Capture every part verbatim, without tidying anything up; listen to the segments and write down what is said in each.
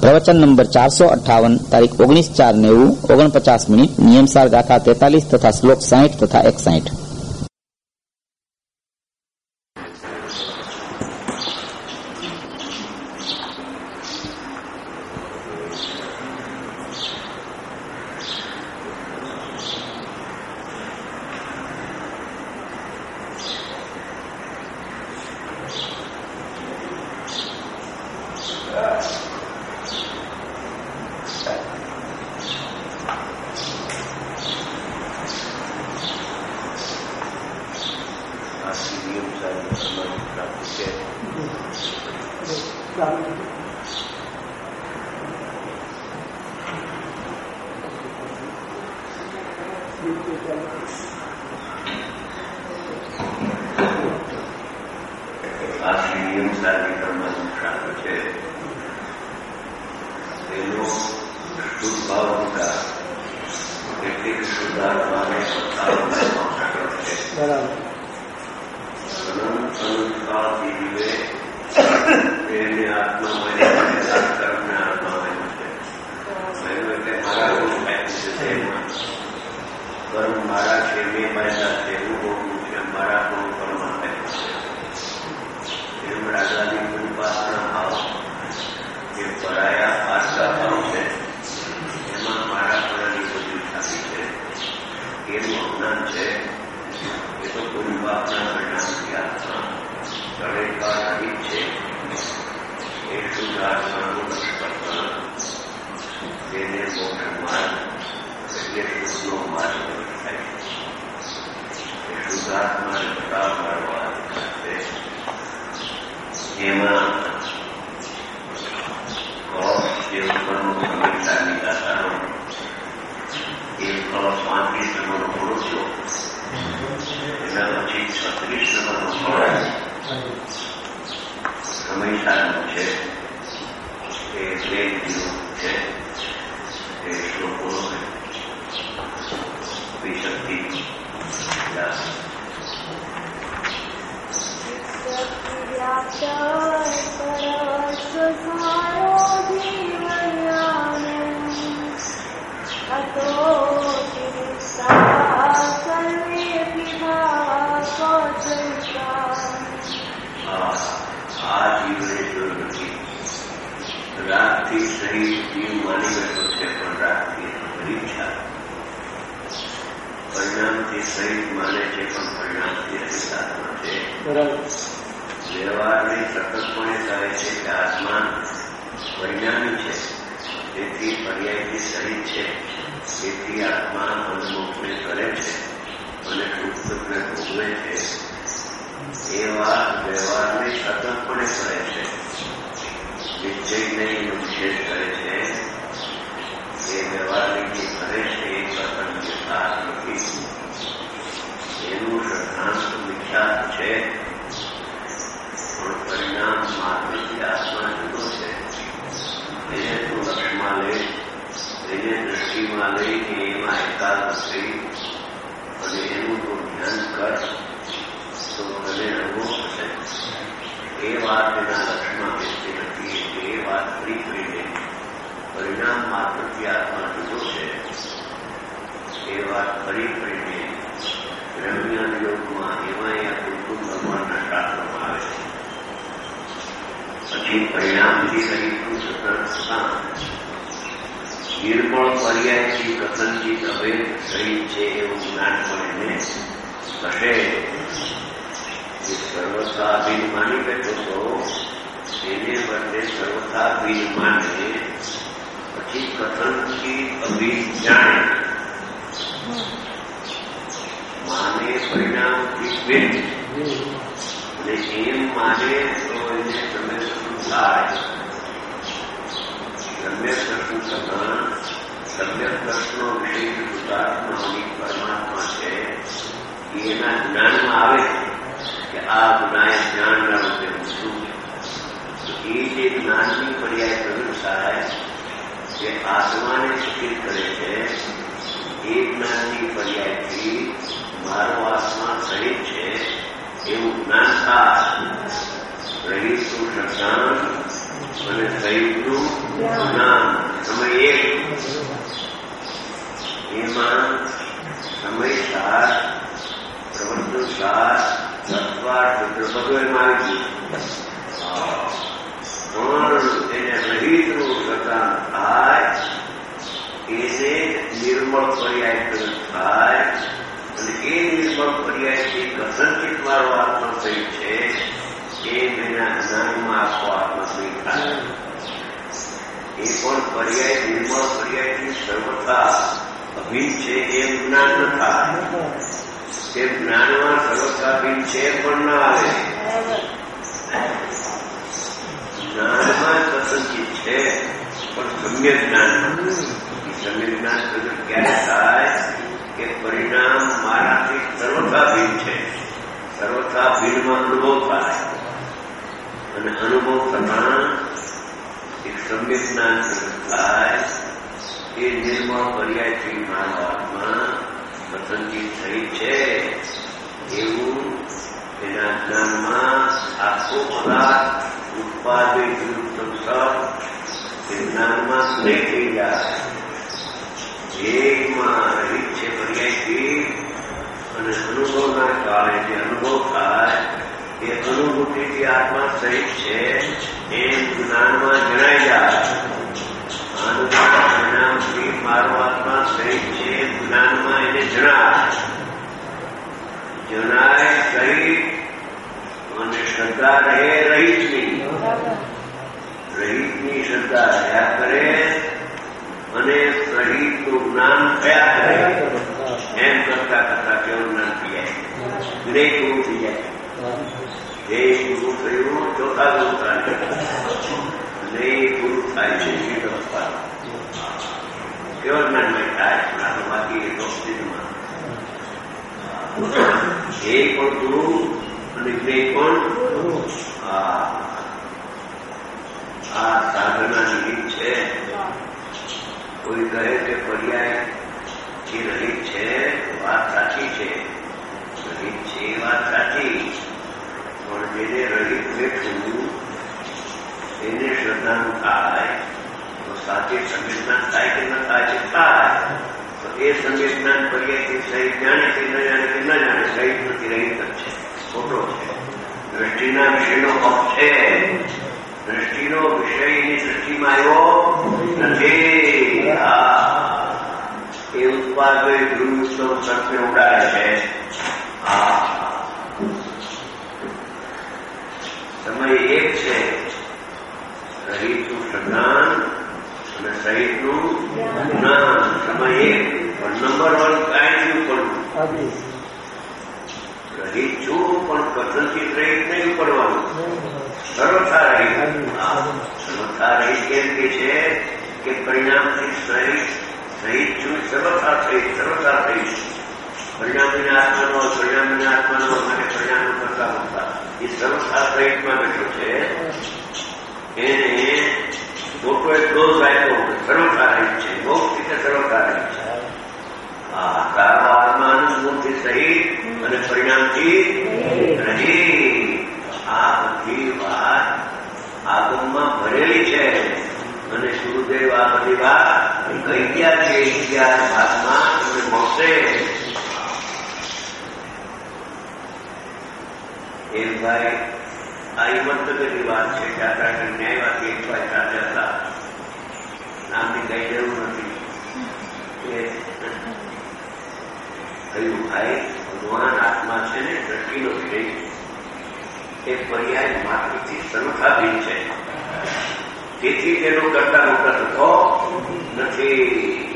પ્રવચન નંબર ચારસો અઠ્ઠાવન, તારીખ ઓગણીસ ચાર નેવું, ઓગણપચાસ મિનિટ. નિયમસાર ગાથા તેતાલીસ તથા શ્લોક સાહીઠ તથા એકસાઠ. રહીશું શશાંક અને સહિતનું એમ એના જ્ઞાનમાં આખો આત્મસ્મિત થાય. એ પણ પર્યાય નિર્મળ પર્યાયથી સર્વથા અભિન્ન છે એમ જ્ઞાન ન થાય. તે જ્ઞાનમાં સર્વથા અભિન્ન છે પણ ન આવે. જ્ઞાનમાં પસંદગી છે પણ સમ્યક જ્ઞાન. સમ્યક જ્ઞાન ક્યારે થાય કે પરિણામ મારાથી સર્વથા ભિન્ન છે. સર્વથા ભિન્નમાં અનુભવ થાય અને અનુભવ થતા એક સમ્યક જ્ઞાન થાય. એ નિર્મળ પર્યાયથી માનવામાં પસંદગી થઈ છે એવું એના જ્ઞાનમાં આખો પદાર્થ ઉત્પાદિત એ જ્ઞાનમાં નહીં થઈ જાય. એકમાં રહિત છે પર્યાયથી અને અનુભવના કાળે જે અનુભવ થાય એ અનુભૂતિથી આત્મા સહિત છે એમ જ્ઞાનમાં જણાઈ જાય. પરિણામથી મારો આત્મા સહિત છે એમ જ્ઞાનમાં એને જણાય. જણાય સહિત અને શ્રદ્ધા રહે રહિતની. રહિતની શ્રદ્ધા રહ્યા કરે અને સહિતનું જ્ઞાન થયા કરે. એમ કરતા કરતા કેવું જ્ઞાન થઈ જાય. જ્ઞેય પૂરું થઈ જાય. જ્ઞેય પૂરું થયું ચોથા ગુરુ થાય. જ્ઞેય પૂરું થાય છે કેવું જ્ઞાન થાય. બાકી એ તો સ્થિતિમાં એ પણ ગુરુ અને જ્ઞેય પણ આ સાધનાની રીત છે. કોઈ કહે કે પર્યાય જે રહિત છે વાત સાચી છે. રહિત છે એ વાત સાચી પણ જેને રહિત બેઠું એને શ્રદ્ધાનું થાય તો સાચી સંવેદના થાય કે ન થાય છે થાય. તો એ સંવેદના પર્યાયથી સહી જાણે કે ન જાણે કે ન જાણે સહિત નથી રહિત જ છે. ખોટો છે. દ્રષ્ટિના વિષયનો પક્ષ છે. દ્રષ્ટિનો વિષય એની દ્રષ્ટિમાં આવ્યો નથી. એ ઉત્પાદ ગૃહસ્થ સત્ય ઉડાડે છે. હા સમય એક છે. રહિતનું જ્ઞાન અને સહિતનું જ્ઞાન. સમય એક પણ નંબર વન કાંઈ પડવું. રહિત છું પણ પસંદગી રહિત નહીં પડવાનું. સર્વથા રહિત. સર્વથા રહિત કેમ કે છે કે પરિણામથી સહિત સહિત છું. સર્વથા થઈ સર્વથા થઈ પરિણામીને આત્માનો પરિણામીને આત્માનો માટે પરિણામ કરતા હોતા એ સર્વથા સહિતમાં બેઠો છે. એને મોટો એક ડોઝ આપ્યો સર્વથા રહિત છે. મોક્ષ રીતે સર્વથા રહિત છે. હા તારો આત્મા અનુભૂતિ સહિત અને પરિણામથી રહિત. આ બધી વાત આગમમાં ભરેલી છે અને ગુરુદેવ આ બધી વાત કહી ગયા છે. અગિયાર ભાગમાં તમને મળશે. એક ભાઈ આ હિંમતનગરની વાત છે. દાદા ન્યાયવાદી એક ભાઈ સાથે હતા. નામની કઈ જરૂર નથી. કહ્યું ભાઈ ભગવાન આત્મા છે ને દ્રષ્ટિનો વિષય એ પર્યાય માત્રથી સર્વથાધીન છે. તેથી તેનો કરતા મોટા થતો નથી.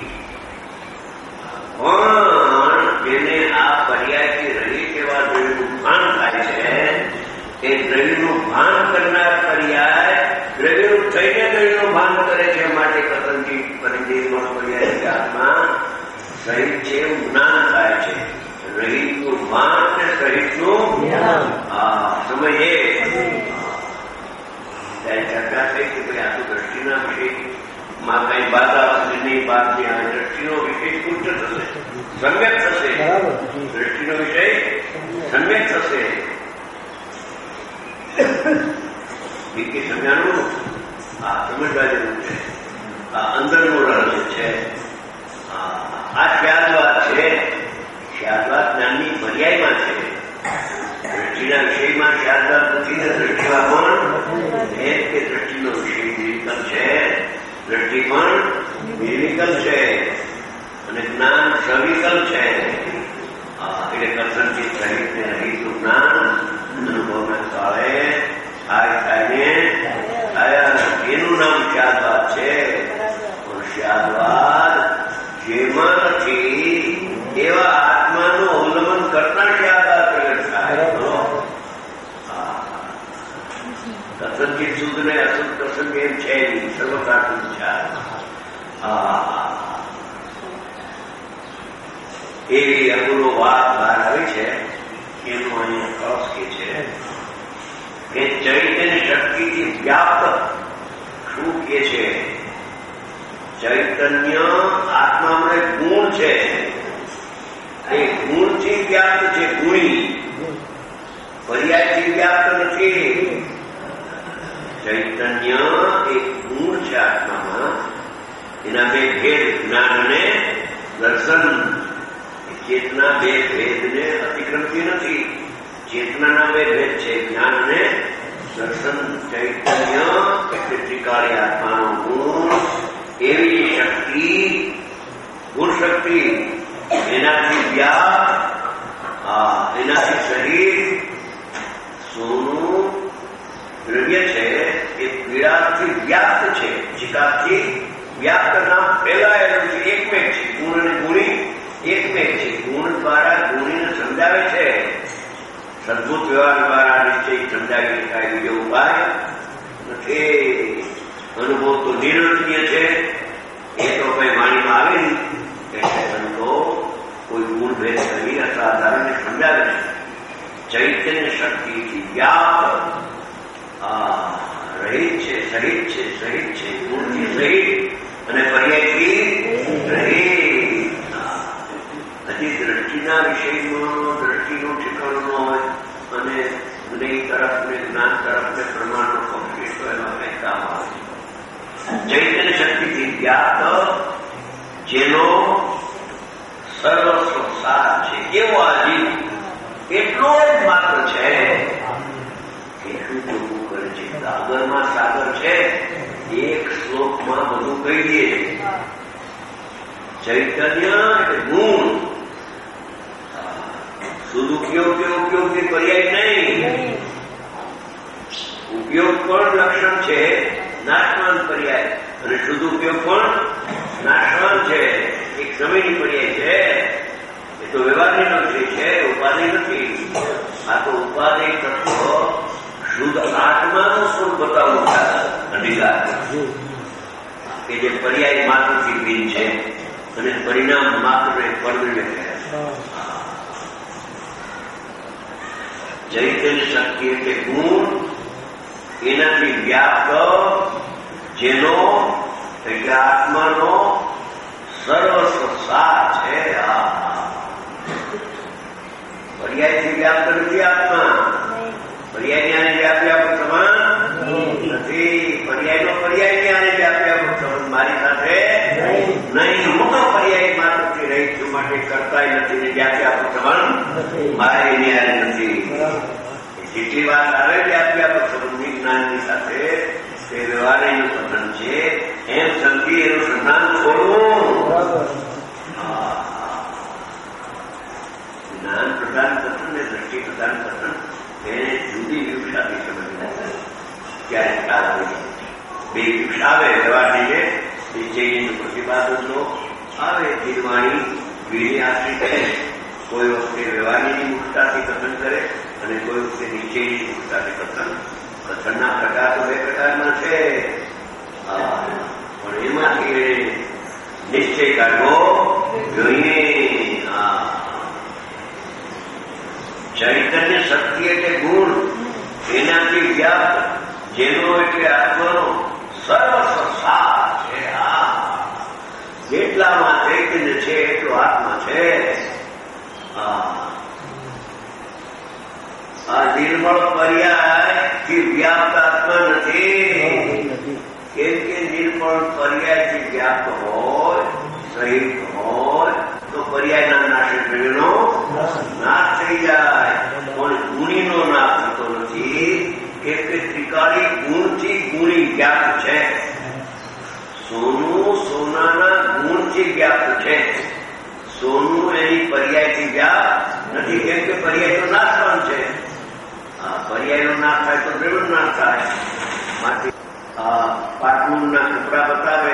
પણ જેને આ પર્યાયથી રહિત એવા દ્રવ્યનું ભાન થાય છે એ દ્રવ્યનું ભાન કરનાર પર્યાય દ્રવ્યનું થઈને દ્રવ્યનું ભાન કરે છે. માટે પસંદગી પરિદેશમાં પર્યાય આત્મા સહિત છે એવું જ્ઞાન થાય છે. રહિતનું ભાન ને સહિતનું સમય એ ત્યારે ચર્ચા થઈ કે ભાઈ આ તો દ્રષ્ટિના વિષયમાં કઈ બાધા નહીં. બાદ નહીં આવે. દ્રષ્ટિનો વિષય કુંચ થશે. સમ્યક થશે. દ્રષ્ટિનો વિષય સમ્યક થશે. બીજી સમજાનું આ સમજવા જેવું છે. આ અંદરનું રહસ્ય છે. આ ખ્યાલવાદ છે. ખ્યાલવાદ જ્ઞાનની પર્યાયમાં છે. દ્રષ્ટિના વિષયમાં ખ્યાલવાદ નથી. દ્રષ્ટિમાં પણ એ કે દ્રષ્ટિનો વિષય નિર્વિકલ્પ છે. દ્રષ્ટિ પણ નિર્વિકલ્પ છે અને જ્ઞાન સવિકલ્પ છે. એટલે કસરથી સહિત રહિતનું જ્ઞાન અનુભવના કાળે થાય થાય ને એનું નામ શાદવાદ છે. પણ શાદવાદ જેમાં નથી એવા આત્માનું અવલંબન કરતા શાદવાદ પ્રગટ થાય. અસંગીત શુદ્ધ ને અશુદ્ધ પ્રસંગ એમ છે નહીં, સર્વકાર એવી અપૂર્વ વાત બહાર આવી છે. એનું અહીંયા કસ કે છે કે ચૈતન્ય શક્તિથી વ્યાપ્ત શું કે છે? ચૈતન્ય આત્મામાં ગુણ છે, એ ગુણથી વ્યાપ્ત છે. ગુણી પર્યાયથી વ્યાપ્ત નથી. ચૈતન્ય એક ગુણ છે આત્મામાં. એના બે ભેદ, જ્ઞાન અને દર્શન. ચેતના બે ભેદને અતિક્રમતી નથી. ચેતનાના બે ભેદ છે, જ્ઞાન અને દર્શન. ચૈતન્ય એટલે ત્રિકાળી આત્માનો ગુણ. એવી શક્તિ, ગુણ શક્તિ એનાથી વ્યાપ, એનાથી શરીર સોનું દ્રવ્ય છે એ પીડાથી વ્યાપ્ત છે, ચિકાથી વ્યાપ્ત નામ ફેલાયેલું છે. એકમેક છે. ગુણ અને ગુણી એકમેક છે. ગુણ દ્વારા ગુણીને સમજાવે છે. સદભૂત વ્યવહાર દ્વારા નિશ્ચય સમજાવી શકાય બીજો ઉપાય નથી. અનુભવ તો નિરંતરીય છે. એ તો કઈ વાણીમાં આવે નહીં. એટલે સંતો કોઈ ગુણ ભેદ કરી અથવા આધારને સમજાવે છે. ચૈતન્ય શક્તિથી વ્યાપ્ત રહિત છે, સહિત છે, સહિત છે. ગુણથી સહિત અને પર્યાયથી રહિત. હજી દ્રષ્ટિના વિષયમાં દ્રષ્ટિનું ઠેકાણું ન હોય અને જ્ઞેય તરફ ને જ્ઞાન તરફ ને પ્રમાણનો પક્ષી તો એમાં કંઈ કામ આવે. ચૈતન્ય શક્તિથી વ્યાપ્ત જેનો સર્વસ્વ સાર છે એવો આ જીવ એટલો જ માત્ર છે કે શું જોવું કરે છે. સાગરમાં સાગર છે, એક શ્લોકમાં બધું કહી દે. ચૈતન્ય એટલે ગુણ. સદુપયોગ કે ઉપયોગથી પર્યાય નહીં. ઉપયોગ પણ લક્ષણ છે, નાશવાન પર્યાય. અને સદુપયોગ પણ નાશવાન છે, એક સમયની પર્યાય છે. એ તો વ્યવહારનો વિષય છે, ઉપાધિ નથી. આ તો ઉપાધિ તત્વ શુદ્ધ આત્માનો સ્વરૂપ બતાવવું અધિકાર કે જે પર્યાય માત્રથી ભિન્ન છે અને પરિણામ માત્ર પરદ્રવ્ય કહેવાય. ચૈતન્ય શક્તિ એટલે ગુણ, એનાથી વ્યાપ્ત જેનો એટલે આત્માનો સર્વસ્વ સાર છે. પર્યાયથી વ્યાપ્ત નથી આત્મા. પર્યાય જ્ઞાને વ્યાપ્યા સમાન નથી. પર્યાયનો પર્યાય જ્ઞાને વ્યાપ્યા સમાન મારી સાથે નહીં. હું તો પર્યાય માત્રથી રહી છું, માટે કરતા નથી ને વ્યાપ્યા સમાન મારા ન્યાય નથી. જેટલી વાત આવે વ્યાપ્યા સંબંધી જ્ઞાનની સાથે તે વ્યવહારનું પતન છે. એમ સમજી એનું સંધાન છોડવું. જ્ઞાન પ્રધાન પતન ને દ્રષ્ટિ પ્રધાન પતન એને જુદી વિવક્ષાથી સમજવું. ક્યારે ખ્યાલ હોય બે વિવક્ષા આવે વ્યવહારની જે નિશ્ચયની પ્રતિપાદનો આવે. નિર્વાણી વીણી આશ્રિત કરે. કોઈ વખતે વ્યવહારની મુક્તાથી કથન કરે અને કોઈ વખતે નિશ્ચયની મુક્તાથી કથન. કથનના પ્રકાર તો બે પ્રકારના છે, પણ એમાંથી નિશ્ચય કાઢવો જોઈએ. ચૈતન્ય શક્તિ એટલે ગુણ, એનાથી વ્યાપ્ત જેનો એટલે આત્માનો સર્વસ્વ સાર છે. જેટલામાં ચૈતન્ય છે એટલો આત્મા છે. આ નિર્મળ પર્યાય થી વ્યાપ્ત આત્મા નથી. કેમ કે નિર્મળ પર્યાયથી વ્યાપ્ત હોય, સહિત હોય તો પર્યાયના નાશે દ્રવ્યનો નાશ થઈ જાય. પણ ગુણીનો નાશ થતો નથી. કેમ કે ત્રિકાળી ગુણથી ગુણી વ્યાપ્ત છે. સોનું સોનાના ગુણથી વ્યાપ્ત છે. સોનું એની પર્યાયથી વ્યાપ્ત નથી. કેમ કે પર્યાય તો નાશવાન છે. પર્યાયનો નાશ થાય તો દ્રવ્યનો નાશ થાય. માટે પાટલુના કપડા બતાવે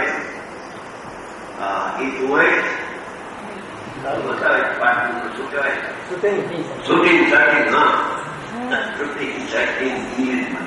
એ જોવાય બતાવે પાટલું શું કહેવાય? Shooting shirting. હા, શૂટિંગ શર્ટિંગ ઇંગ્લિશમાં.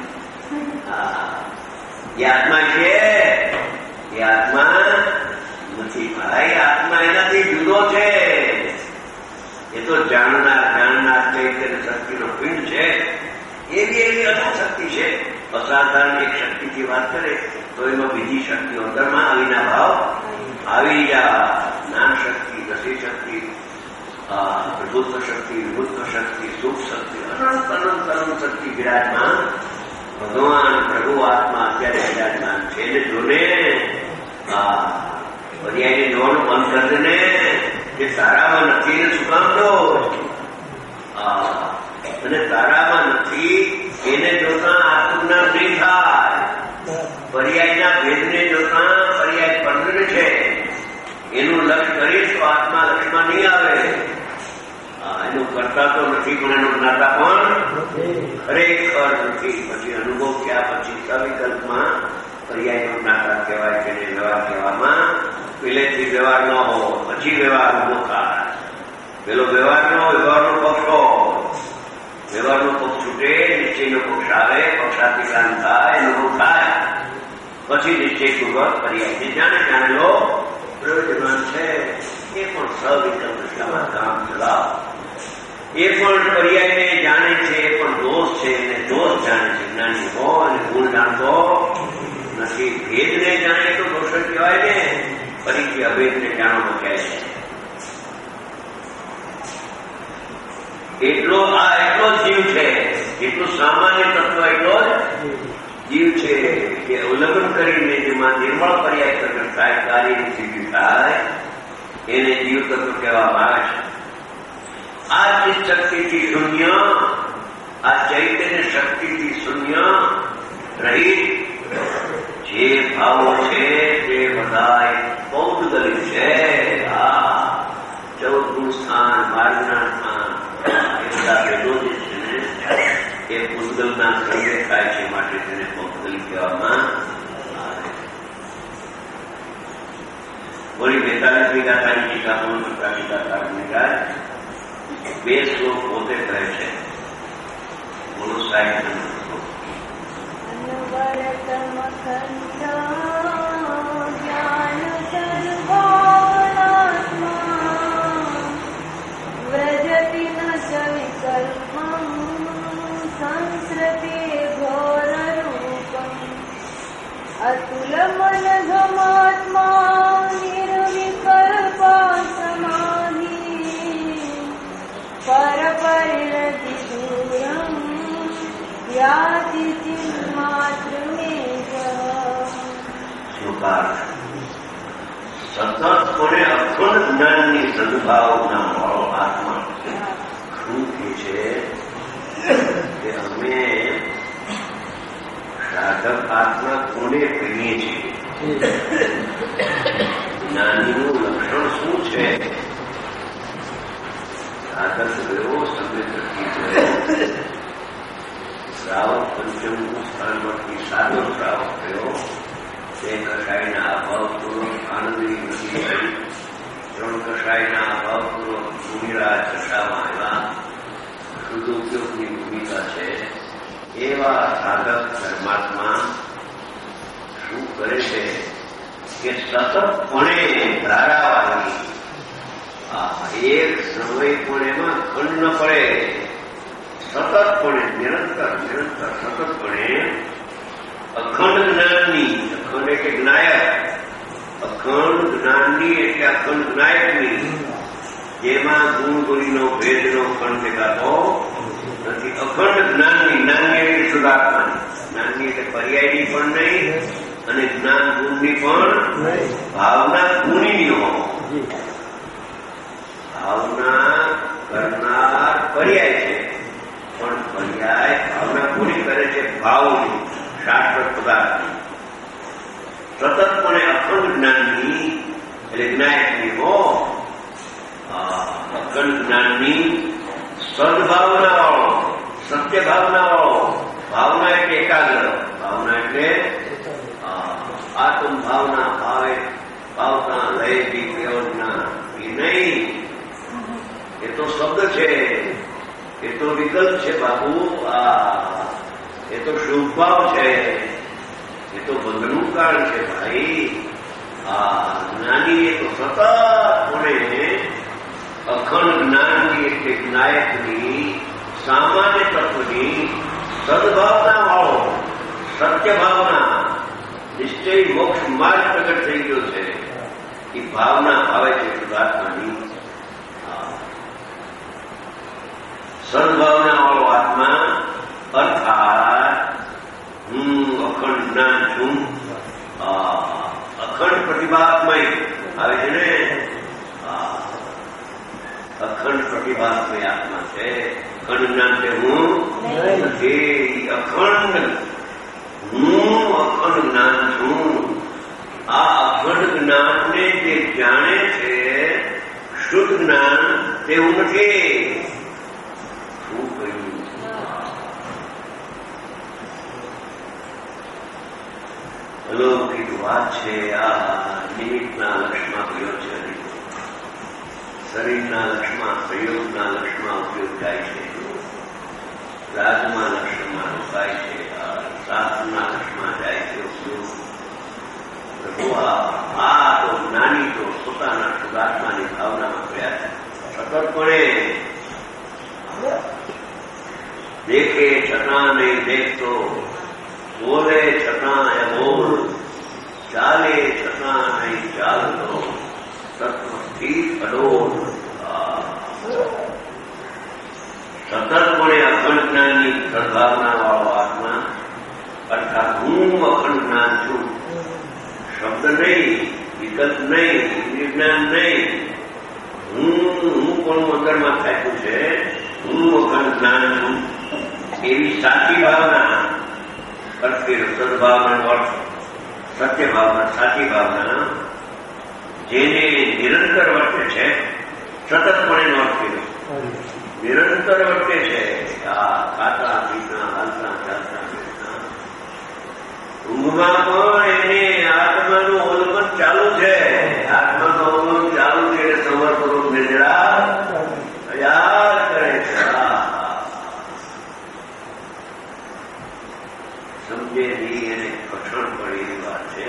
એ આત્મા છે, એ આત્મા નથી ભાઈ. આત્મા એનાથી જુદો છે. એ તો જાણનાર જાણનાર ચૈતન્ય શક્તિનો પિંડ છે. એવી એવી અદભુત શક્તિ છે. અસાધારણ એક શક્તિથી વાત કરે તો એમાં બીજી શક્તિઓ અંદરમાં આવીના ભાવ આવી જા. જ્ઞાન શક્તિ, દસી શક્તિ, પ્રભુત્વ શક્તિ, વિભુત્વ શક્તિ, સુખ શક્તિ, અનંત અનંત અનંત શક્તિ વિરાજમાન. ભગવાન પ્રભુ આત્મા અત્યારે વિરાજમાન છે. એને જોને પર્યાયને જોવાનું બંધ કરી દે ને. એ તારામાં નથી ને શું કામ દો? અને તારામાં નથી એને જોતા આત્મજ્ઞાન નહીં થાય. પર્યાયના ભેદને જોતા પર્યાય પંદર છે એનું લક્ષ્ય કરીશ તો આત્મા લક્ષ્યમાં નહીં આવે. એનું કરતા તો નથી પણ એનું જ્ઞાતા પણ ખરેખર નથી. પછી અનુભવ થયા પછી સવિકલ્પમાં પર્યાયનો જ્ઞાતા કહેવાય છે. વ્યવહાર કહેવામાં પહેલેથી વ્યવહાર ન હો પછી વ્યવહાર ઉભો થાય. પેલો વ્યવહાર નો વ્યવહારનો પક્ષ હો. વ્યવહારનો પક્ષ છૂટે, નિશ્ચયનો પક્ષ આવે, પક્ષાતિક્રાંત થાય, અનુભવ થાય, પછી નિશ્ચયપૂર્વક પર્યાય જાણે જાણેલો પ્રયોજન છે. એ પણ સવિકલ્પ દિશામાં કામ ચલાવ. એ પણ પર્યાયને જાણે છે, એ પણ દોષ છે એને દોષ જાણે છે. જ્ઞાની હો અને ગુણ જાણતો નથી. ભેદને જાણે તો દોષ કહેવાય ને. ફરીથી અભેદને જાણવામાં કહે છે. એટલો આ એટલો જ જીવ છે. એટલું સામાન્ય તત્વ એટલો જ જીવ છે કે ઉલ્લંઘન કરીને જેમાં નિર્મળ પર્યાય પ્રગટ થાય, કાર્યની સિદ્ધિ થાય, એને જીવ તત્વ કહેવામાં આવે છે. આ ચિત્ત શક્તિથી શૂન્ય, આ ચૈતન્ય શક્તિથી શૂન્ય રહી જે ભાવો છે તે બધા પૌદ્ગલિક છે. આ ચૌદનું સ્થાન, માર્ગના સ્થાન, એ બધા ભેદો જે છે ને એ પૂતગલના ક્રમે થાય છે. માટે તેને પૌદ્ગલિક કહેવામાં આવે. વળી બેતાલીસમી ગાથાની ટીકા પણ કરતા ટીકાકારની ગાય બે શ્લોક પોતે કહે છે. બોલો સાહિત્ય व्रजति न च विकल्पम् संस्रते घोररूपम् अतुलमनघमात्मा निर्विकल्पा समाधि परपरिणति दूरम् याति चिन्मात्रमेव. સતતપણે અખંડ જ્ઞાનની સદભાવના વાળો આત્મા શું કે છે કે અમે સાધક આત્મા કોને કહીએ છીએ? જ્ઞાનીનું લક્ષણ શું છે? સાધક ગયો, સમય દ્રષ્ટિ ગયો, શ્રાવક પંચમનું સ્થાનમાંથી સાધો શ્રાવક થયો. તે કષાયના અભાવપૂર્વક આનંદની વૃત્તિ થઈ. ત્રણ કષાયના અભાવપૂર્વક મુનિરાજ દશામાં આવ્યા. શુદ્ધોપયોગની ભૂમિકા છે. એવા સાધક ધર્માત્મા શું કરે છે કે સતતપણે ધારાવાળી એક સમય પણ એમાં ખંડ ન પડે. સતતપણે નિરંતર નિરંતર સતતપણે અખંડ જ્ઞાનની, અખંડ એટલે જ્ઞાયક, અખંડ જ્ઞાનની એટલે અખંડ જ્ઞાયકની, જેમાં ગુણ ગુણીનો ભેદનો ખંડ દેખાતો નથી. અખંડ જ્ઞાનની, જ્ઞાનની એટલે શુદ્ધાત્માની, જ્ઞાનની એટલે પર્યાયની પણ નહીં અને જ્ઞાન ગુણની પણ ભાવના ગુણીની હો. ભાવના કરનાર પર્યાય છે પણ પર્યાય ભાવના પૂરી કરે છે ભાવની, શાસ્ત્ર પદાર્થની. સતતપણે અખંડ જ્ઞાનની એટલે જ્ઞાયકની હો, અખંડ જ્ઞાનની સદભાવના વાળો, સત્ય ભાવના વાળો, ભયથી પ્રયોજના એ નહીં, એ તો શબ્દ છે, એ તો વિકલ્પ છે બાપુ. આ એ તો શુભ ભાવ છે, એ તો બંધનું કારણ છે ભાઈ. આ જ્ઞાની એ તો સતત કોને અખંડ જ્ઞાનની એટલે નાયકની સામાન્ય તત્વની સદભાવના વાળો સત્ય ભાવના નિશ્ચય મોક્ષ માર્ગ પ્રગટ થઈ ગયો છે. એ ભાવના આવે છે શુદ્ધાત્માની. સદભાવના વાળો આત્મા અર્થાત હું અખંડ જ્ઞાન છું, અખંડ પ્રતિભાત્મય આવે છે ને, અખંડ પ્રતિભાત્મય આત્મા છે. અખંડ જ્ઞાન છે હું નથી, અખંડ હું અખંડ જ્ઞાન છું. આ અખંડ જ્ઞાનને જે જાણે છે શુદ્ધ જ્ઞાન તેવું નથી. શું કહ્યું? અલૌકિક વાત છે. આ નિમિત્તના લક્ષમાં પ્રયોગ છે, શરીરના લક્ષમાં પ્રયોગના લક્ષમાં ઉપયોગ થાય છે, રાજમાં લક્ષમાં રોકાય છે, શાસ્ત્રના લક્ષમાં જાય છે ઉપયોગ. આ તો જ્ઞાની તો પોતાના શુદ્ધાત્માની ભાવનામાં ગયા છે. સતતપણે દેખે છતાં નહીં દેખતો, બોલે છતાં અબોલ, ચાલે છતાં નહીં ચાલતો, તત્વથી અડોલ. સતતપણે અખંડ જ્ઞાનની સદભાવના વાળો આત્મા અર્થાત હું અખંડ જ્ઞાન છું. શબ્દ નહીં, વિકલ્પ નહીં, વિજ્ઞાન નહીં, હું હું કોનું અંદરમાં થાક્યું છે, હું અખંડ જ્ઞાન છું. એવી સાચી ભાવના કરતી સદભાવના અર્થ સત્ય ભાવના, સાચી ભાવના જેને નિરંતર વર્તે છે. સતતપણે નો અર્થ કર્યો, નિરંતર વર્તે છે. આ ખાતા પીતા હાલતા ચાલતા બેસતા ઊંઘમાં પણ એને આત્માનું અવલોકન ચાલુ છે. આત્માનું અવલોકન ચાલુ છે એટલે સમર્પણ નિદ્રા યાદ કરે છે. સમજે નહીં એને કઠણ પડે એવી વાત છે.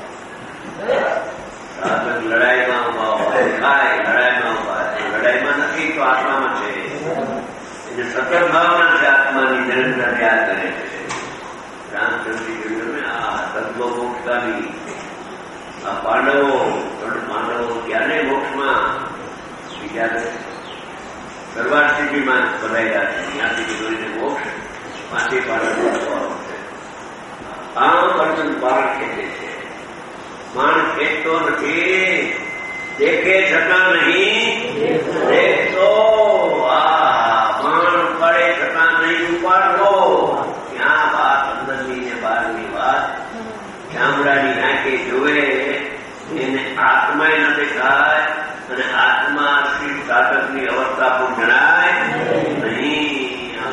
સાધક લડાઈમાં ઉભા હોય, ખાય લડાઈમાં ઉભા છે, લડાઈમાં નથી તો આત્મામાં છે. એને સતત ભાવના છે, આત્માની નિરંતર યાદ કરે છે. રામચંદ્રજી કહ્યું ને આ તત્વ મોક્ષકાની આ પાંડવો ત્રણ પાંડવો ક્યારે મોક્ષમાં બીજા સર્વાર સ્થિતિમાં બધાયેલા છે. ત્યાંથી જોઈને મોક્ષ પાંચે પાંડવો છે. આમ અર્જુન બાણ ખેંચે છે. બાણ ખેંચતો નથી, દેખે છતાં નહીં દેખતો. આ બાણ પડે છતાં નહીં ઉપાડતો. ક્યાં વાત અંદરની ને બહારની વાત ચામડાની આંખે જોવે એને આત્મા ન દેખાય અને આત્મા શ્રી સાધકની અવસ્થા પણ જણાય નહીં.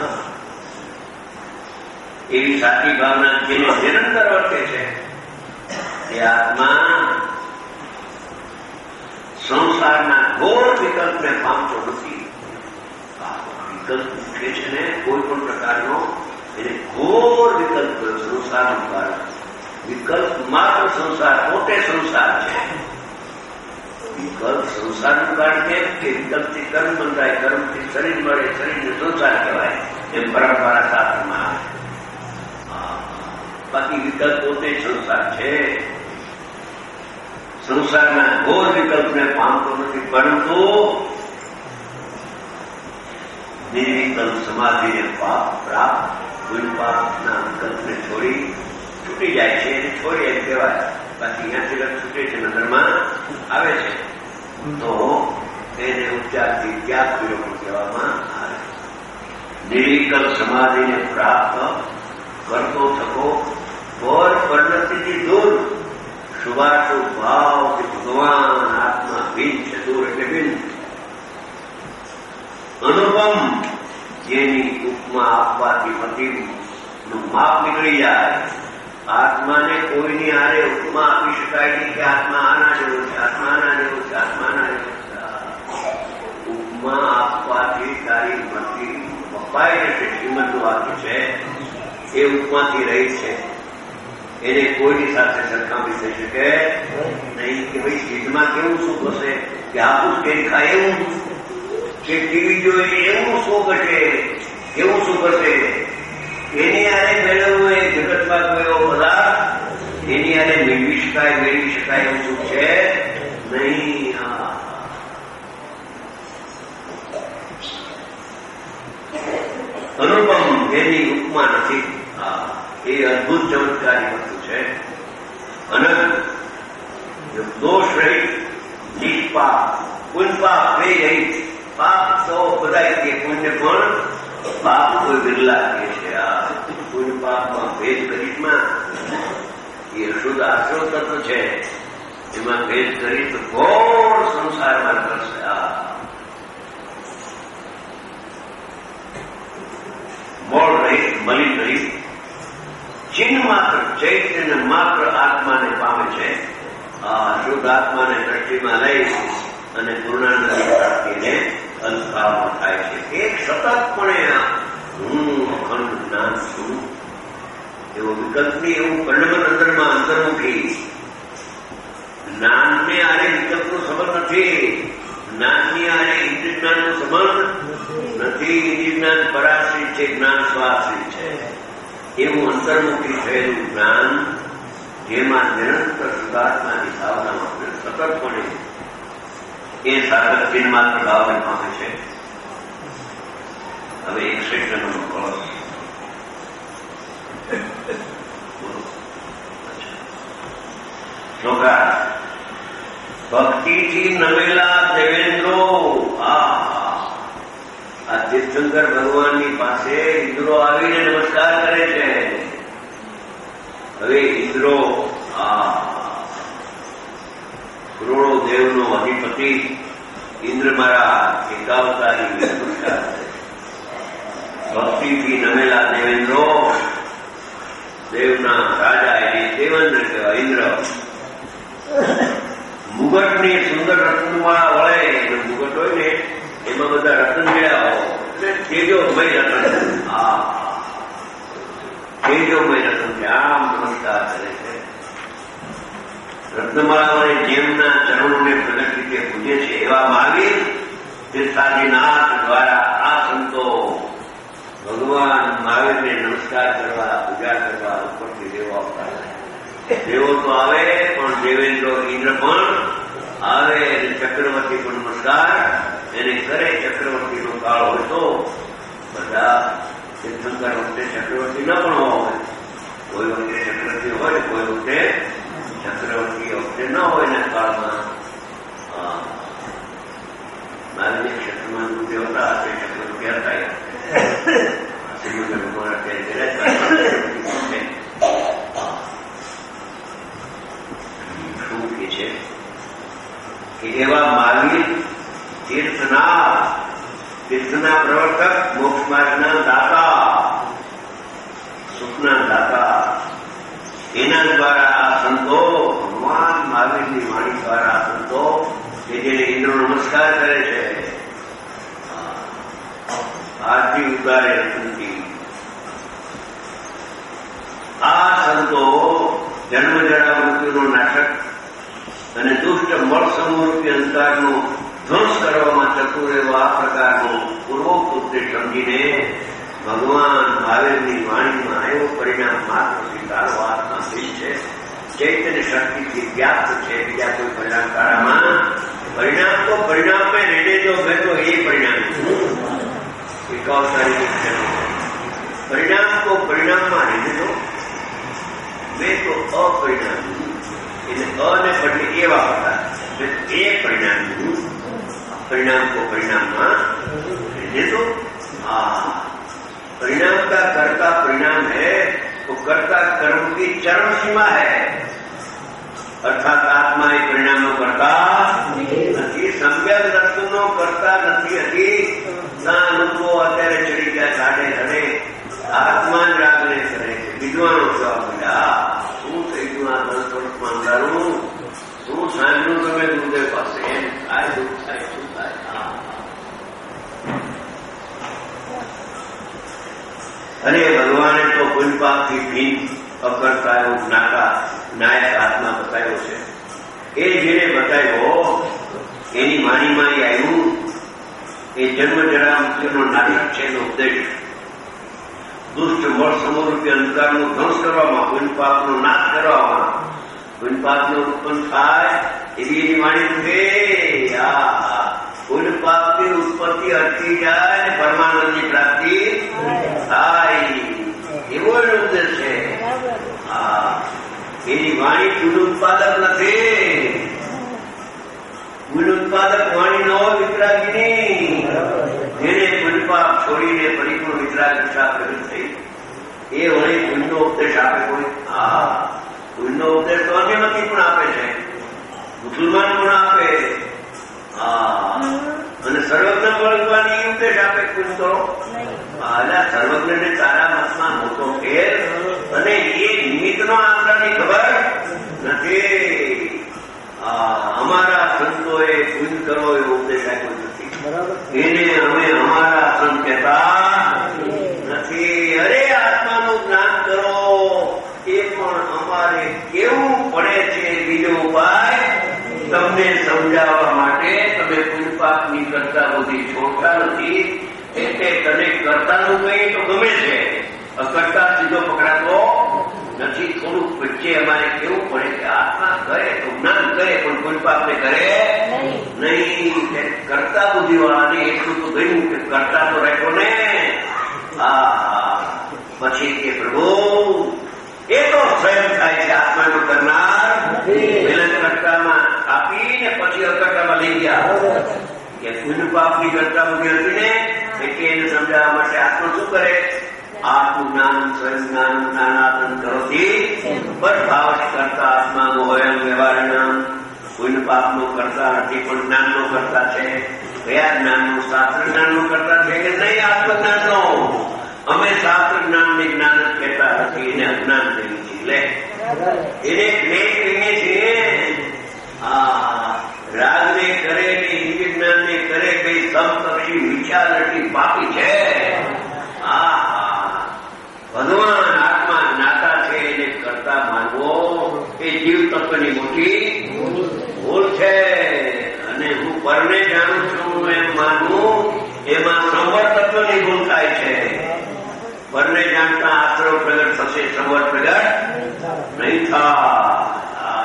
એવી સાચી ભાવના જેને નિરંતર વર્તે છે એ આત્મા સંસારના ઘોર વિકલ્પને પામતો નથી. વિકલ્પ ઉઠે છે ને કોઈ પણ પ્રકારનો, એને ઘોર વિકલ્પ સંસારનું કારણ. વિકલ્પ માત્ર સંસાર પોતે સંસાર છે. વિકલ્પ સંસારનું કારણ કેમ કે વિકલ્પથી કર્મ બંધાય, કર્મથી શરીર મળે, શરીરને સંસાર કહેવાય એમ પરંપરા શાસ્ત્રમાં આવે. બાકી વિકલ્પ પોતે સંસાર છે. સંસારના ઘોર વિકલ્પને પામતો નથી, પરંતુ નિર્વિકલ્પ સમાધિને પાપ પ્રાપ્ત કોઈ પાપના વિકલ્પને છોડી છૂટી જાય છે. એને છોડી એમ કહેવાય. બાકી ત્યાંથી લગ છૂટે છે, નજરમાં આવે છે તો એને ઉપચારથી ત્યાગ કર્યો પણ કહેવામાં આવે. નિર્વિકલ્પ સમાધિને પ્રાપ્ત કરતો થકો પર પરિણતિથી દૂર શુભાશુભ ભાવ કે ભગવાન આત્મા ભીન છે. દૂર એટલે ભીન. અનુપમ જેની ઉપમા આપવાથી મતિનું માપ નીકળી જાય. આત્માને કોઈની હારે ઉપમા આપી શકાય નહીં કે આત્મા આના જેવો છે, આત્મા આના એ ઉપમાથી રહી છે, એને કોઈની સાથે સરખામણી થઈ શકે નહીં. કે ભાઈ સિદ્ધમાં કેવું સુખ હશે, કે આખું કેક ખાય એવું, કે ટીવી જોઈએ એવું સુખ હશે, એવું સુખ હશે. એની આરે મેળવવું એ જગતમાં ગયો બધા એની આરે મેળવી શકાય મેળવી શકાય એવું સુખ છે નહીં. અનુપમ એની ઉપમા નથી. હા, એ અદભુત ચમત્કારી વસ્તુ છે. અનંત દોષ રહિત, નિષ્પાપ, પુણ્યપાપ બે રહિત. પાપ તો બધા કે પુણ્ય પણ પાપ કોઈ બિરલા કે છે. આ પુણ્ય પાપમાં ભેદ કરીશમાં એ શુદ્ધ આશ્રવ તત્વ છે, એમાં ભેદ કરી તો ઘોર સંસારમાં કરશે. આ મોળ રહિત, મલિન રહિત, ચિહ્ન માત્ર ચૈતન્ય માત્ર આત્માને પામે છે. આ શુદ્ધ આત્માને દ્રષ્ટિમાં લઈ અને પૂર્ણાનંદની પ્રાપ્તિને અંતકાળમાં થાય છે. એક સતતપણે હું અખંડ જ્ઞાન છું એવો વિકલ્પની એવું કંડમન અંદરમાં અંતર્મુખી. જ્ઞાનને આરે વિકલ્પનો સંબંધ નથી, જ્ઞાનની આરે ઇન્દ્રિય જ્ઞાનનો સંબંધ નથી. ઇન્દ્રિય જ્ઞાન પરાશ્રિત છે, જ્ઞાન સ્વાશ્રિત છે. એવું અંતર્મુખી થયેલું જ્ઞાન જેમાં નિરંતર સુધાર્થનાની ભાવનામાં સતતપણે એ સાધક ચિહ્ન માત્ર ભાવને પામે છે. હવે એક સેકન્ડનો કળશ શ્લોકા ભક્તિથી નમેલા દેવેન્દ્રો. આ તીર્થંકર ભગવાનની પાસે ઇન્દ્રો આવીને નમસ્કાર કરે છે. હવે ઇન્દ્રો આ કરોડો દેવનો અધિપતિ ઇન્દ્ર મારા એકાવતારી નમસ્કાર કરે. ભક્તિથી નમેલા દેવેન્દ્રો, દેવના રાજા એને દેવેન્દ્ર કહેવાય. ઇન્દ્ર મુગટની સુંદર રત્નવાળા વળે, એનો મુગટ હોય ને એમાં બધા રત્ન મેળા હોય એટલે તેજોમય રત્ન. હા, તેજોમય રત્ન છે. આમ નમસ્કાર કરે છે. રત્નમાળાઓને જેમના ચરણોને પ્રગટ રીતે પૂજે છે એવા મહાવીર તીર્થાદિનાથ દ્વારા આ સંતો ભગવાન મહાવીરને નમસ્કાર કરવા, પૂજા કરવા ઉપરથી દેવો આવતા. દેવો તો આવે પણ દેવેન્દ્ર ઇન્દ્ર પણ આવે અને ચક્રવર્તી પણ નમસ્કાર એને કરે. ચક્રવર્તીનો કાળ હોય તો બધા તીર્થંકર વખતે ચક્રવર્તી ન પણ હોય, કોઈ વખતે ચક્રવર્તી હોય, કોઈ વખતે ચક્રવર્તી વખતે ન હોય ને કાળમાં મારી ક્ષેત્રમાં ગુરુદેવ હતા તે ચક્રવર્તી હતા. શ્રીમદ ભગવાન અત્યારે શું કે છે કે એવા મહાવીર તીર્થના તીર્થના પ્રવર્તક, મોક્ષ માર્ગના દાતા, સુખના દાતા, એના દ્વારા આ સંતો ભગવાન મહાવીરની વાણી દ્વારા આ સંતો કે જેને ઇન્દ્ર નમસ્કાર કરે છે આરતી ઉતારે નથી. આ સંતો જન્મ જરા મૃત્યુનો નાશક અને દુષ્ટ મળ સમૂહરૂપી અંધકારનો ધ્વંસ કરવામાં ચતુર એવો આ પ્રકારનો પૂર્વોક્ત ઉપદેશ સમજીને ભગવાન મહાવીરની વાણીમાં એવો પરિણામ માત્ર સ્વીકારો આત્મા થઈ છે. ચૈતન્ય શક્તિથી વ્યાપ્ત છે. બીજા કોઈ પરિણામ કાળામાં પરિણામ તો પરિણામ મેં રેડે જો બેઠો એ પરિણામ એકાવતારી પરિણામ તો પરિણામમાં રેડે જો મેં તો અપરિણામ એટલે અને બદલે એવા હતા એ પરિણામ परिणाम को परिणाम रहने दो. हाँ, परिणाम का कर्ता परिणाम है तो कर्ता कर्म की चरम सीमा है. अर्थात आत्मा એ પરિણામો કરતા નથી. સમ્યક દર્શનનો કરતા નથી હતી. ના લોકો અત્યારે ચડી ગયા સાડે હડે આત્મા જ રાગને કરે છે. વિદ્વાનો જવાબ મળ્યા શું થઈ ગયું આ દસ વર્ષમાં અંધારું, શું સાંજનું તમે ગુરુદેવ પાસે એમ થાય દુઃખ થાય શું થાય. અરે ભગવાને તો પુણ્યપાપથી ભીન અકર્તાયો જ્ઞાતા નાયક આત્મા બતાવ્યો છે. એ જેને બતાવ્યો એની વાણીમાં એ આવ્યું એ જન્મ જરા મૃત્યુનો નાટક છે એનો ઉપદેશ. દુષ્ટ મળ સમરૂપી અંધકારનો ધ્વંસ કરવામાં, પુણ્યપાપનો નાશ કરવામાં, પુણ્યપાપનો ઉત્પન્ન થાય એવી એની વાણી છે. આ પુણ્યપાપની ઉત્પત્તિ અટકી જાય ને પરમાનંદની પ્રાપ્તિ થાય એવો એનો ઉપદેશ છે. હા, એની વાણી પુણ્ય ઉત્પાદક નથી. પુણ્ય ઉત્પાદક વાણી ન હોય વિતરાગીની. જેને પુણ્યપાપ છોડીને પરિપૂર્ણ વિતરાગ દિશા પ્રગટ થઈ એ વળી પુણ્યનો ઉપદેશ આપે કોઈ. હા, પુણ્યનો ઉપદેશ તો અન્યમાંથી પણ આપે છે, મુસલમાન પણ આપે. હા, અને સર્વજ્ઞ વળગવાની ઉપદેશ આપે પુણ્ય તો. એટલે સર્વજ્ઞને તારા મતમાં મોટો ફેર અને એ નિમિત્તનો આંકડાની ખબર નથી. અમારા સંતોએ પુણ્ય કરો એવો ઉપદેશ આપ્યો નથી. એને અમે અમારા સંત કહેતા નથી. અરે આત્માનું જ્ઞાન કરો એ પણ અમારે કેવું પડે છે. બીજો ઉપાય તમને સમજાવવા માટે તમે પુણ્યપાપની કરતા બધી છોડતા નથી. એટલે તને કરતાનું કઈ તો ગમે છે, અકર્તા સીધો પકડાતો નથી. થોડુંક વચ્ચે અમારે કેવું પડે કે આત્મા કરે તો જ્ઞાન કરે પણ પુણ્યપાપને કરે નહીં. કરતા બુદ્ધિ વાળાને એટલું તો ગયું કે કરતા તો રહેતો ને. હા, પછી કે પ્રભુ એ તો સ્વયં થાય છે. આત્માનો કરનાર પહેલા કરતામાં આપીને પછી અકર્તામાં લઈ ગયા કે પુણ્યપાપની કરતા બુદ્ધિ હતી ને એટલે એને સમજાવવા માટે આત્મા શું કરે? આત્મનું જ્ઞાન સ્વયં જ્ઞાન જ્ઞાનાત્મ કરોથી ભાવ કરતા આત્માનો હોય વ્યવહારના પુણ્યપાપનો કરતા નથી પણ જ્ઞાનનો કરતા છે. કયા જ્ઞાનનો? શાસ્ત્ર જ્ઞાનનો કરતા છે કે નહીં આત્મજ્ઞાનનો? અમે શાસ્ત્ર જ્ઞાન ને જ્ઞાન જ કહેતા નથી, એને અજ્ઞાન કહીએ છીએ. લે એને જ્ઞેય કહીએ છીએ. આ રાગને કરે ને ઇન્દ્રિય જ્ઞાનને કરે કઈ સમકક્ષી વિચારતી પાપી છે. હા, ભગવાન આત્મા જ્ઞાતા છે એને કરતા માનવો એ જીવ તત્વની મોટી ભૂલ છે. અને હું પરને જાણું છું એમ માનવું એમાં સંવર તત્વની ભૂલ થાય છે. પરને જાણતા આશ્રવ પ્રગટ થશે, સંવર પ્રગટ નહીં થાય.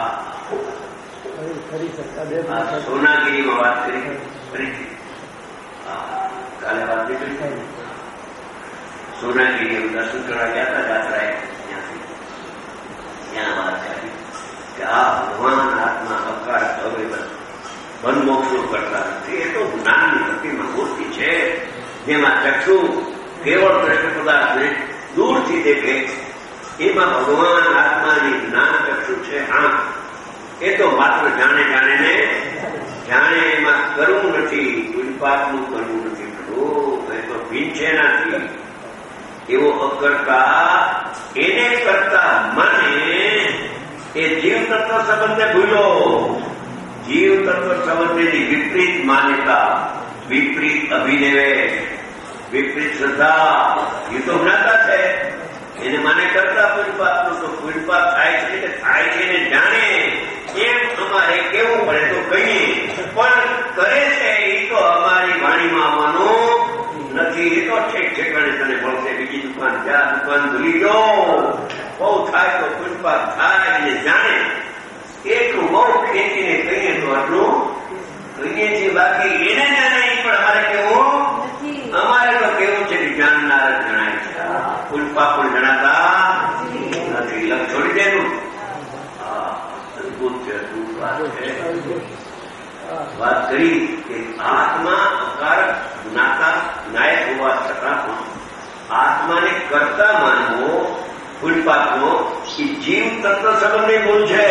સોનાગીરીમાં વાત કરી ફરીથી કાલે વાત કરી. સોનાગીરી દર્શન કરવા ગયા હતા જાત્રાએ, ત્યાંથી ત્યાં વાત કરી કે આ ભગવાન આત્મા અકાળ હવે બન મોક્ષો કરતા નથી. એ તો જ્ઞાનની ભક્તિમાં મૂર્તિ છે જેમાં ચક્ષુ કેવળ કૃષ્ણ પદાર્થને દૂરથી દેખે. એમાં ભગવાન આત્માની જ્ઞાન ચક્ષુ છે આંખ. એ તો માત્ર જાણે જાણે ને જાણે, એમાં કરવું નથી, પુણ્યપાપનું કરવું નથી. એ તો ભીન છે નથી. એવો અકર્તા એને કરતા મને એ જીવ તત્વ સંબંધે ભૂલો. જીવ તત્વ સંબંધેની વિપરીત માન્યતા, વિપરીત અભિનિવેશ, વિપરીત શ્રદ્ધા એ તો જ્ઞાતા છે. એને મને કરતા પુણ્યપાપનું તો પુણ્યપાપ થાય છે કે થાય છે એને જાણે એમ અમારે કેવું પડે તો કહીએ. પણ કરે છે એ તો અમારી વાણીમાં આવવાનું નથી. એ તો ઠેક ઠેકાણે તને મળશે. બીજી દુકાન જ્યાં દુકાન ભૂલી ગયો. બહુ થાય તો પુણ્યપાપ થાય એને જાણે એટલું બહુ ખેંચીને કહીએ તો આટલું કહીએ છીએ. બાકી એને જાણે એ પણ અમારે કેવું અમારે તો કેવું છે કે જાણનાર જ જણાય છે. પુણ્યપાપ પણ જણાતા નથી. લગ છોડી દેનું. અદભુત છે, અદભુત વાત છે. વાત કરી કે આત્મા અકારક જ્ઞાતા નાયક હોવા છતાં પણ આત્માને કરતા માનવો પુણ્યપાપનો એ જીવ તત્વ સંબંધની ભૂલ છે.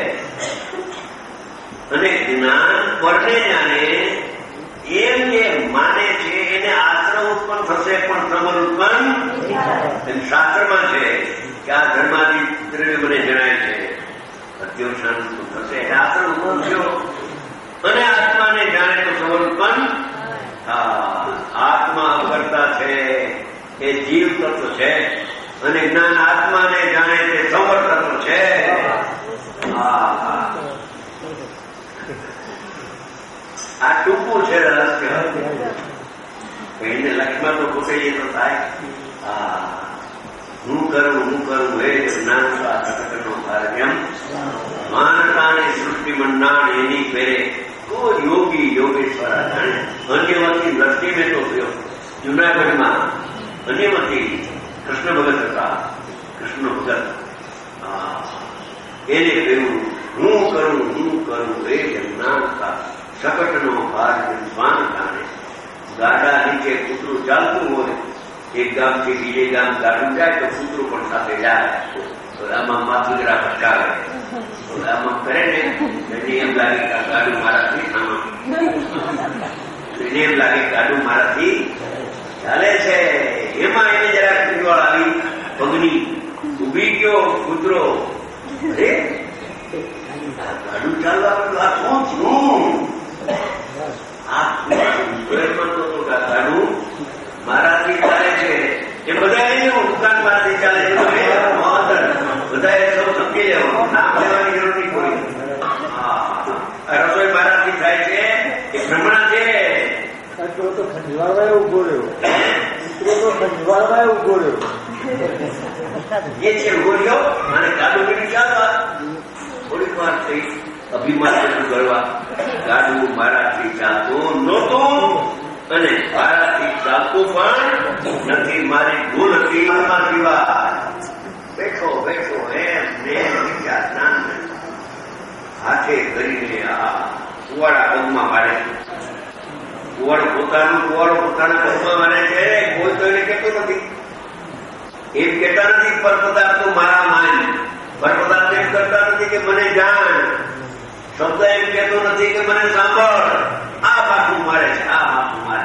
અને જ્ઞાન પરને જાણે એમ જે માને છે એને આશ્રમ ઉત્પન્ન થશે પણ સમર ઉત્પન્ન શાસ્ત્રમાં છે કે આ ધર્માદિ દ્રવ્ય મને જણાય છે અધ્યોષણ થશે એટલે આશ્રમ ઉત્પન્ન થયો. અને આત્માને જાણે તો સમર ઉત્પન્ન. આત્મા કરતા છે એ જીવ તત્વ છે અને જ્ઞાન આત્માને જાણે તે સંવર્તન છે. આ ટૂંકું છે રહસ્ય. એને લક્ષ્મણ તો પૂછે તો થાય. હું કરું હું કરું હે જ્ઞાન નો કાર્યમ માનતાની સૃષ્ટિ મંડાણ એની પેરે તો યોગી યોગેશ્વર જાણે. અન્યમાંથી દ્રષ્ટિ મેં તો થયો જુનાગઢમાં અન્યમાંથી કૃષ્ણ ભગત હતા. કૃષ્ણ ભગત એને કહ્યું હું કરું હું કરું એ જ્ઞાનતા શકટનો ભાર સ્વાન જાણે. ગાડા નીચે કૂતરું ચાલતું હોય, એક ગામથી બીજે ગામ ગાડું જાય તો કૂતરું પણ સાથે જાય. આમાં માથું જરા ભટકાવે, આમાં કરે ને એને એમ લાગે કે ગાડું મારાથી આમાં એને એમ લાગે ગાડું મારાથી ચાલે છે. એમાં એને જરા કુતરાળ આવી પગની ઉભી ગયો કૂતરો. અરે ગાડું ચાલવા આ કોણ છું? આ ગાડું મારાથી ચાલે છે. એ બધા દુકાન મારાથી ચાલે છે બધા સૌ સમજી લેવાનું, નામ લેવાની જરૂર નહીં કોઈ. રસોઈ મારાથી થાય છે એ ભ્રમણા છે. તો ખંડવાળવા ઉભો રહ્યો તો ખંડવાળવા ઉભો રહ્યો એ છે ઉભો રહ્યો અને ગાડું બીજું ચાલવા. થોડીક વાર થઈ અભિમાન કરવા. ગાડું મારાથી ચાલતું નહોતું અને મારાથી ચાલતું પણ નથી. મારી ભૂલ હતી આમાં સિવાય. બેઠો બેઠો એમ ને વિચાર જ્ઞાન હાથે કરીને આ કુવાડા પગમાં મારે. કુવાડો પોતાનું કુવાડો પોતાના પગમાં મારે છે. કોઈ તો એને કહેતો નથી. એમ કહેતા નથી પર પદાર્થ તો મારા માન. પર પદાર્થ એમ કરતા નથી કે મને જાણ. શબ્દ એમ કહેતો નથી કે મને સાંભળ. આ પાછું મારે છે, આ પાછું મારે.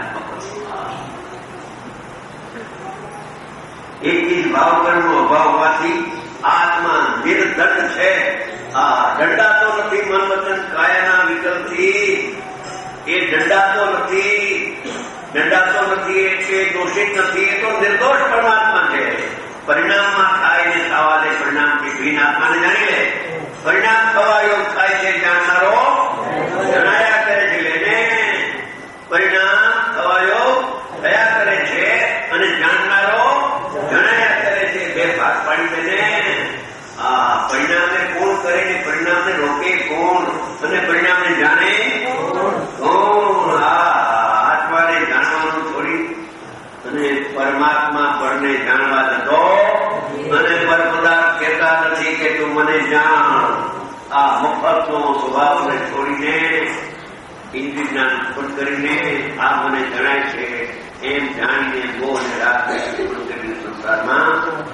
એક જ ભાવકરણનો અભાવ હોવાથી આત્મા નિર્દંડ છે. આ દંડાતો નથી મન વચન કાયાના વિકલ્પથી. એ દંડાતો નથી, દંડાતો નથી એટલે દોષિત નથી. એ તો નિર્દોષ પરમાત્મા છે. પરિણામમાં થાય ને થવા દે. પરિણામથી ભીન આત્માને જાણી લે. પરિણામ થવા યોગ થાય છે જાણનારો જણાયા કરે છે. એને પરિણામ થવા યોગ થયા કરે છે અને જાણનારો જણાયા કરે છે. બે ભાગ પાડી દે. આ પરિણામને કોણ કરે ને પરિણામને રોકે કોણ અને પરિણામને જાણે કોણ? આત્માને જાણવાનું છોડી અને પરમાત્મા પરને જાણવા જતો અને પર પદાર્થ કહેતા નથી કે તું મને જાણ. આ મફતનો સ્વભાવને છોડીને ઇન્દ્રિય જ્ઞાન ઉત્પન્ન કરીને આ મને જણાય છે એમ જાણીને બહુ અને રાત સંસારમાં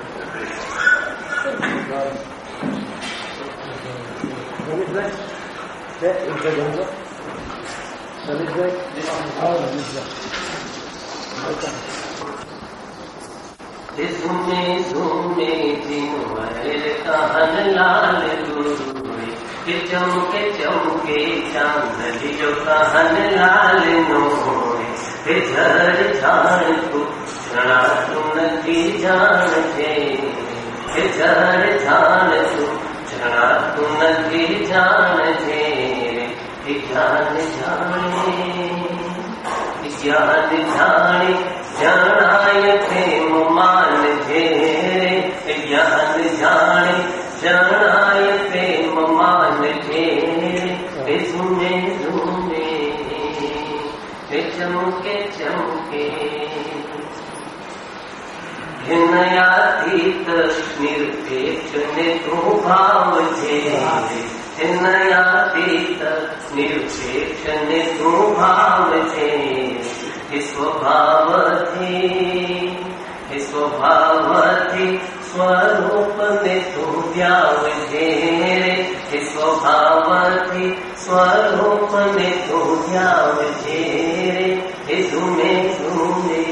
झूमे झूमे जिनवर कहन लाल गुरुए चमके चमके चांद जो कहन लाल नोए झर झाड़ को क्षणा तुम की जान छे झर झाड़ को क्षणा तुम की जान छे ज्ञान जाने ज्ञान जाने जनाय प्रेम मान जे ज्ञान जाने जनाय प्रेम मान जे झूमे झूमे चमके चमके नयातीत निरपेक्ष ने तो भाव जे नयातीत निरपेक्ष ने तो भाव जे स्वभावથી स्वभावથી સ્વરૂપ ને તું ધ્યાવજે સ્વભાવથી સ્વરૂપ ને તું ધ્યાવજે ઝૂમે ઝૂમે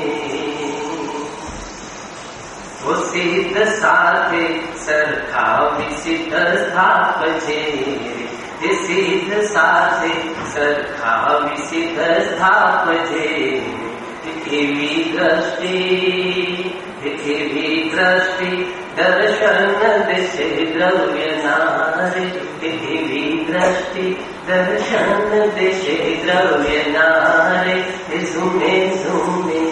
वो सिद्ध साथे सरखावी सिद्ध स्थापजे सिद्ध साथे सरखावी सिद्ध स्थापजे एवी दृष्टि एवी दृष्टि दर्शन दिशे द्रव्य नारे एवी दृष्टि दर्शन दिशे द्रव्य नारे झुमे झुमे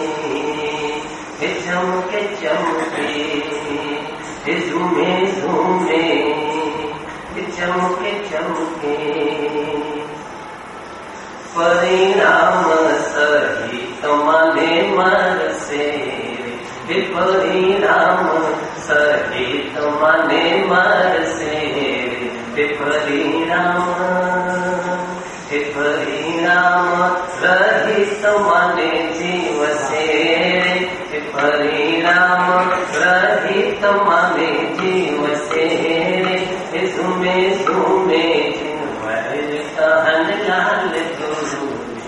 चमके चमके झुमे झुमे चमके चमके परिणाम सहित मने मरसे परिणाम सहित मने मरसे परिणाम परिणाम रहित मने जीव से परिणाम रहित मने जीव से झुमे झुमे कहन लाल गुरु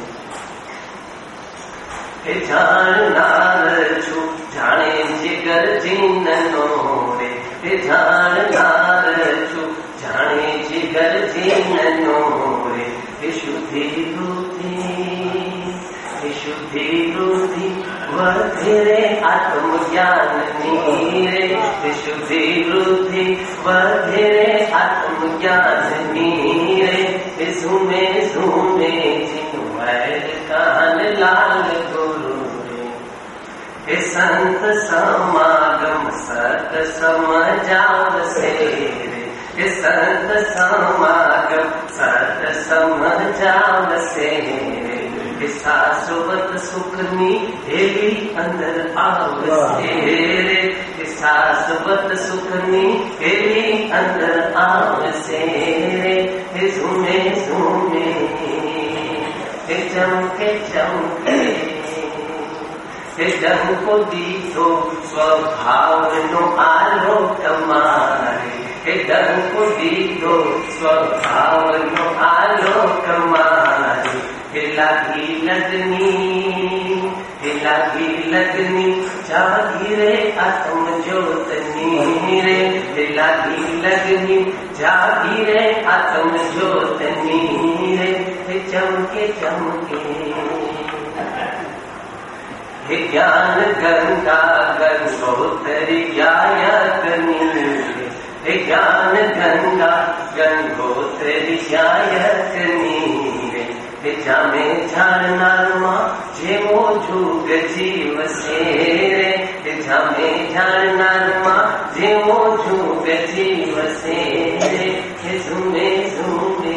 जान नार छु जाने जिगर जीन नोरे जान नार छु जाने जिगर जीन नोरे शुद्धि बुद्धि शुद्धि बुद्धि वर्धिरे आत्मज्ञान नीरे शुद्धि बुद्धि वर्धिरे आत्मज्ञान नीरे झूमे झूमे जिनवैर कान लाल गुरु रे संत समागम सत समझाव से संत समागम सत समझाव से शाश्वत सुखनी देवी अंदर आवसे शाश्वत सुखनी देवी अंदर आवसे झूमे झूमे चमके चमके डंको दीधो स्वभाव नो आलोक मारे डंको दीधो स्वभाव नो आलोक मारे लागी लगनी लागी लगनी जागीरे आत्म ज्योतनी रे लागी लगनी जागीरे आत्म ज्योतनी रे चमके चमके ज्ञान गंगा गंगोत्री गायकनी ज्ञान गंगा गंगोत्री गायकनी जामे जाननारमा जेवो जुग जीव से जामे जाननारमा जेवो जुग जीव से झूमे झूमे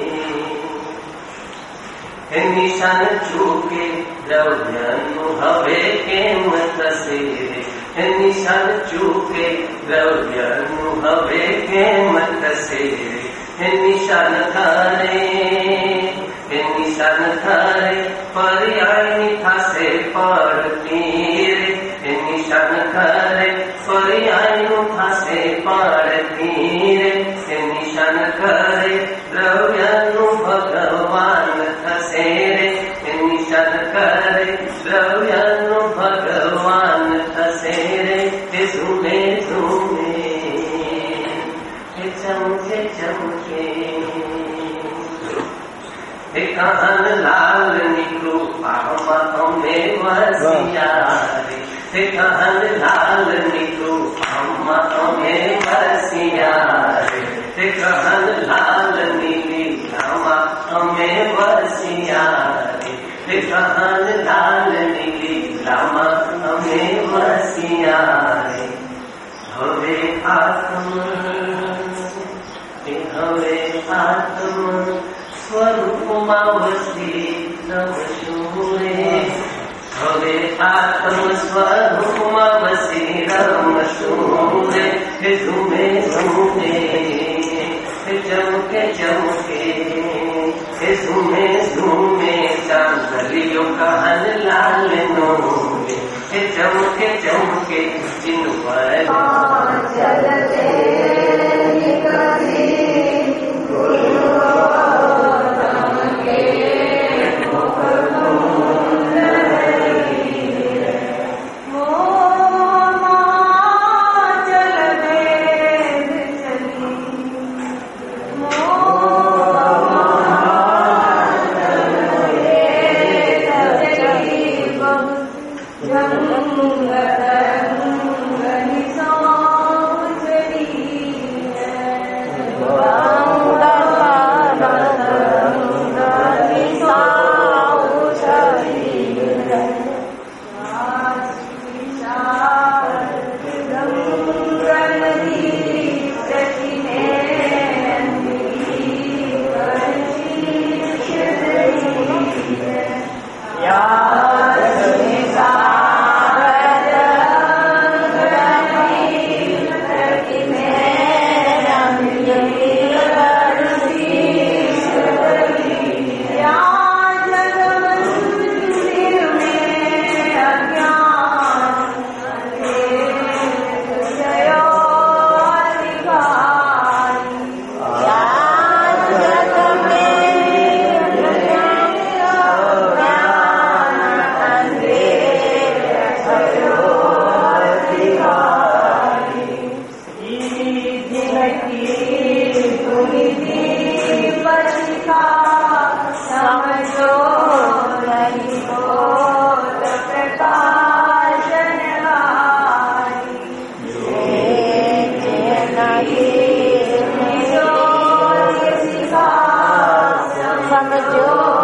निशान चूके द्रव्यनु हवे केम तसे निशान चूके द्रव्यनु हवे केम तसे निशान करे निशान करे पर्याय थासे पड़ती रे निशान करे पर्याय थासे पड़ती रे निशान करे द्रव्यनु भगवान थसे रे निशान करे द्रव्यनु भगवान थसे रे झूमे झूमे चमके चमके कहन लाल निकलू पापा में वसिया रे कहन लाल निकलू पापा में वसिया रे कहन लाल नीली रामा में वसिया रे कहन लाल नीली रामा में वसिया रे हवे आत्म हवे आत्म स्वरूप मावसी रमशूरे हवे आत्म स्वरूप मावसी रमशूरे झूमे झूमे चमके चमके झूमे झूमे चांदलियों कहन लाल नोरे चमके चमके जिनवर चलते જો